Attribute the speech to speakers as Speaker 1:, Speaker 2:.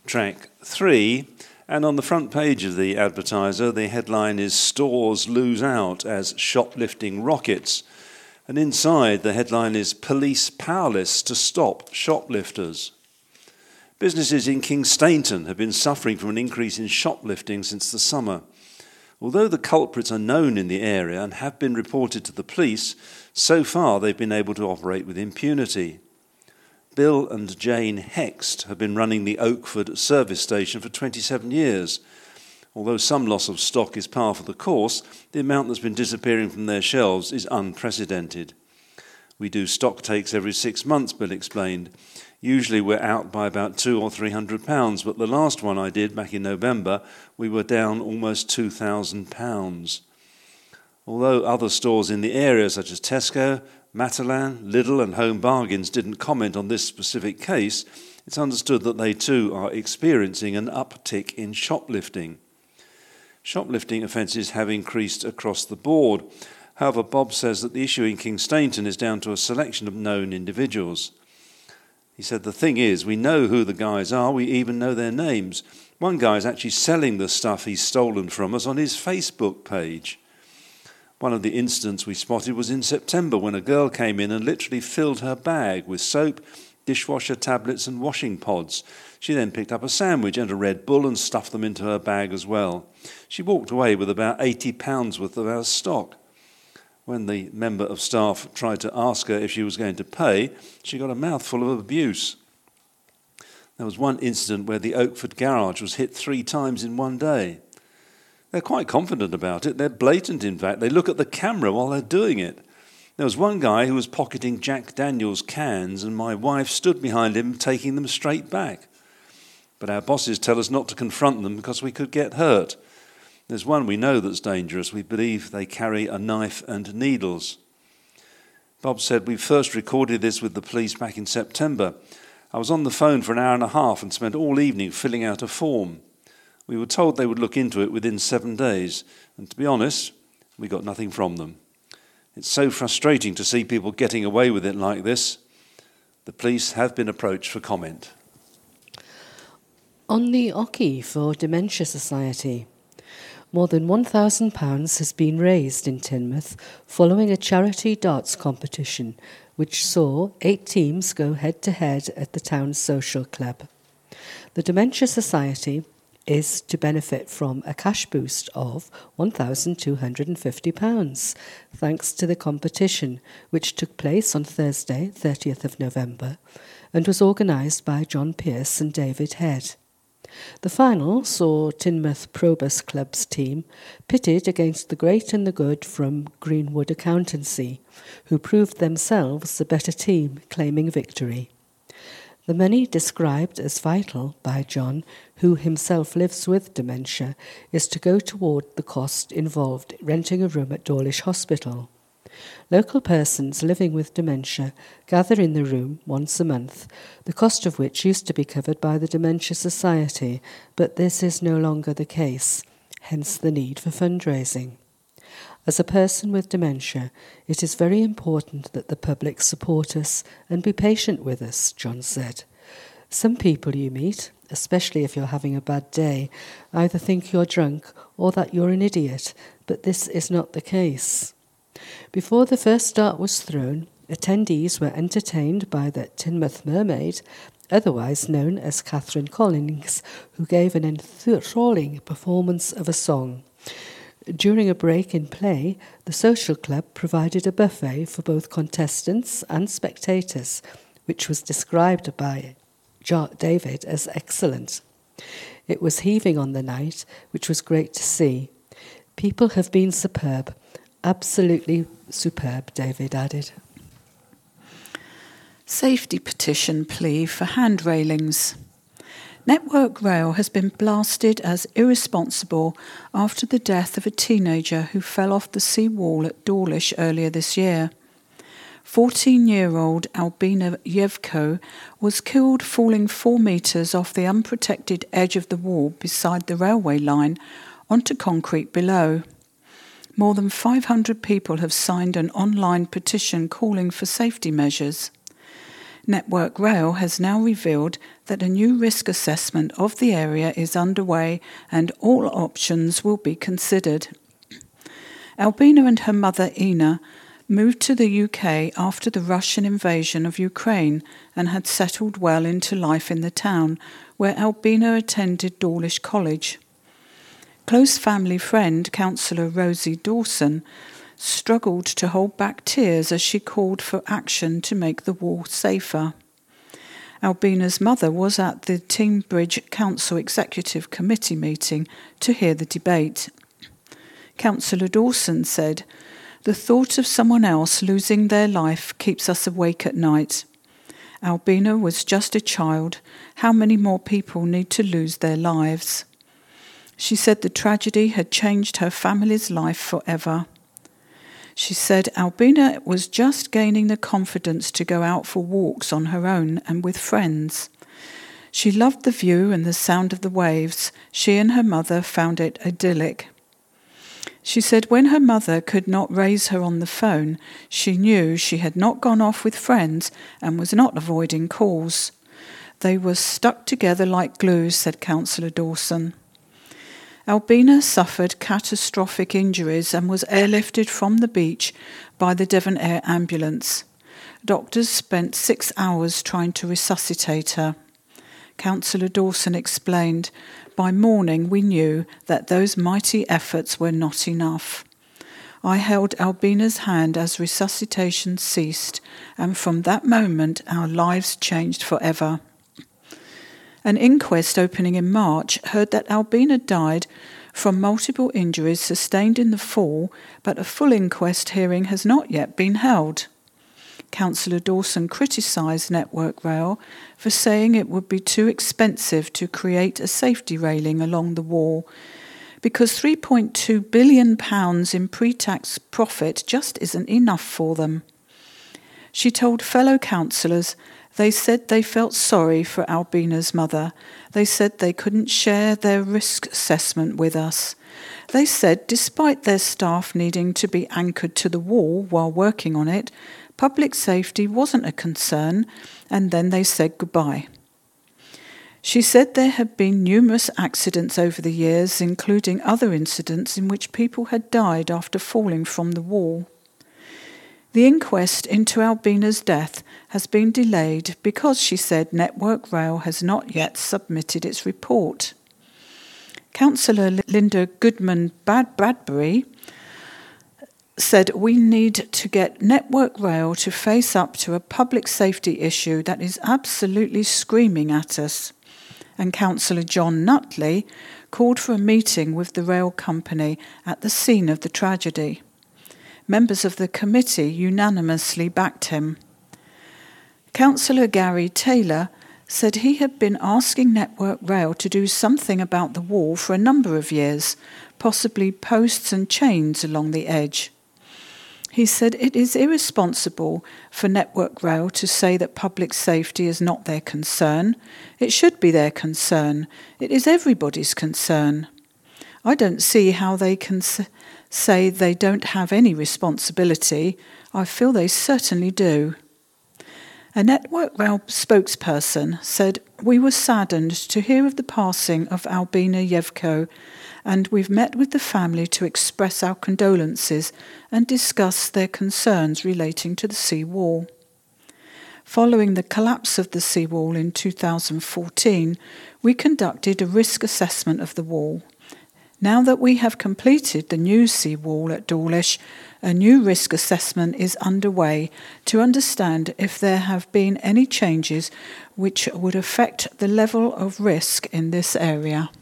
Speaker 1: track 3. And on the front page of the Advertiser, the headline is "Stores Lose Out as Shoplifting Rockets." And inside, the headline is "Police Powerless to Stop Shoplifters." Businesses in King Stainton have been suffering from an increase in shoplifting since the summer. Although the culprits are known in the area and have been reported to the police, so far they've been able to operate with impunity. Bill and Jane Hext have been running the Oakford service station for 27 years. Although some loss of stock is par for the course, the amount that's been disappearing from their shelves is unprecedented. "We do stock takes every 6 months," Bill explained. "Usually we're out by about £200 or £300, but the last one I did back in November, we were down almost £2,000. Although other stores in the area, such as Tesco, Matalan, Lidl and Home Bargains, didn't comment on this specific case, it's understood that they too are experiencing an uptick in shoplifting. Shoplifting offences have increased across the board. However, Bob says that the issue in King Stainton is down to a selection of known individuals. He said, "The thing is, we know who the guys are, we even know their names. One guy is actually selling the stuff he's stolen from us on his Facebook page." One of the incidents we spotted was in September when a girl came in and literally filled her bag with soap, dishwasher tablets and washing pods. She then picked up a sandwich and a Red Bull and stuffed them into her bag as well. She walked away with about £80 worth of our stock. When the member of staff tried to ask her if she was going to pay, she got a mouthful of abuse. There was one incident where the Oakford garage was hit 3 times in one day. They're quite confident about it. They're blatant, in fact. They look at the camera while they're doing it. There was one guy who was pocketing Jack Daniels cans, and my wife stood behind him taking them straight back. But our bosses tell us not to confront them because we could get hurt. There's one we know that's dangerous. We believe they carry a knife and needles. Bob said, "We first recorded this with the police back in September. I was on the phone for an hour and a half and spent all evening filling out a form. We were told they would look into it within 7 days. And to be honest, we got nothing from them. It's so frustrating to see people getting away with it like this." The police have been approached for comment.
Speaker 2: On the Oki for Dementia Society. More than £1,000 has been raised in Teignmouth following a charity darts competition which saw 8 teams go head-to-head at the town's social club. The Dementia Society is to benefit from a cash boost of £1,250 thanks to the competition, which took place on Thursday, 30th of November, and was organised by John Pearce and David Head. The final saw Teignmouth Probus Club's team pitted against the great and the good from Greenwood Accountancy, who proved themselves the better team, claiming victory. The money described as vital by John, who himself lives with dementia, is to go toward the cost involved renting a room at Dawlish Hospital. Local persons living with dementia gather in the room once a month, the cost of which used to be covered by the Dementia Society, but this is no longer the case, hence the need for fundraising. As a person with dementia, it is very important that the public support us and be patient with us, John said. Some people you meet, especially if you're having a bad day, either think you're drunk or that you're an idiot, but this is not the case. Before the first dart was thrown, attendees were entertained by the Teignmouth Mermaid, otherwise known as Catherine Collins, who gave an enthralling performance of a song. During a break in play, the social club provided a buffet for both contestants and spectators, which was described by David as excellent. It was heaving on the night, which was great to see. People have been superb. Absolutely superb, David added.
Speaker 3: Safety petition plea for hand railings. Network Rail has been blasted as irresponsible after the death of a teenager who fell off the sea wall at Dawlish earlier this year. 14-year-old Albina Yevko was killed falling 4 metres off the unprotected edge of the wall beside the railway line onto concrete below. More than 500 people have signed an online petition calling for safety measures. Network Rail has now revealed that a new risk assessment of the area is underway and all options will be considered. Albina and her mother Ina moved to the UK after the Russian invasion of Ukraine and had settled well into life in the town, where Albina attended Dawlish College. Close family friend, Councillor Rosie Dawson, struggled to hold back tears as she called for action to make the wall safer. Albina's mother was at the Teignbridge Council Executive Committee meeting to hear the debate. Councillor Dawson said, "The thought of someone else losing their life keeps us awake at night. Albina was just a child. How many more people need to lose their lives?" She said the tragedy had changed her family's life forever. She said Albina was just gaining the confidence to go out for walks on her own and with friends. She loved the view and the sound of the waves. She and her mother found it idyllic. She said when her mother could not raise her on the phone, she knew she had not gone off with friends and was not avoiding calls. They were stuck together like glue, said Councillor Dawson. Albina suffered catastrophic injuries and was airlifted from the beach by the Devon Air Ambulance. Doctors spent 6 hours trying to resuscitate her. Councillor Dawson explained, "By morning we knew that those mighty efforts were not enough. I held Albina's hand as resuscitation ceased, and from that moment our lives changed forever." An inquest opening in March heard that Albina died from multiple injuries sustained in the fall, but a full inquest hearing has not yet been held. Councillor Dawson criticised Network Rail for saying it would be too expensive to create a safety railing along the wall, because £3.2 billion in pre-tax profit just isn't enough for them. She told fellow councillors they said they felt sorry for Albina's mother. They said they couldn't share their risk assessment with us. They said despite their staff needing to be anchored to the wall while working on it, public safety wasn't a concern, and then they said goodbye. She said there had been numerous accidents over the years, including other incidents in which people had died after falling from the wall. The inquest into Albina's death has been delayed because, she said, Network Rail has not yet submitted its report. Councillor Linda Goodman-Bradbury said we need to get Network Rail to face up to a public safety issue that is absolutely screaming at us. And Councillor John Nutley called for a meeting with the rail company at the scene of the tragedy. Members of the committee unanimously backed him. Councillor Gary Taylor said he had been asking Network Rail to do something about the wall for a number of years, possibly posts and chains along the edge. He said it is irresponsible for Network Rail to say that public safety is not their concern. It should be their concern. It is everybody's concern. I don't see how they can say they don't have any responsibility. I feel they certainly do. A Network Rail spokesperson said, "We were saddened to hear of the passing of Albina Yevko, and we've met with the family to express our condolences and discuss their concerns relating to the seawall." Following the collapse of the seawall in 2014, we conducted a risk assessment of the wall. Now that we have completed the new seawall at Dawlish, a new risk assessment is underway to understand if there have been any changes which would affect the level of risk in this area.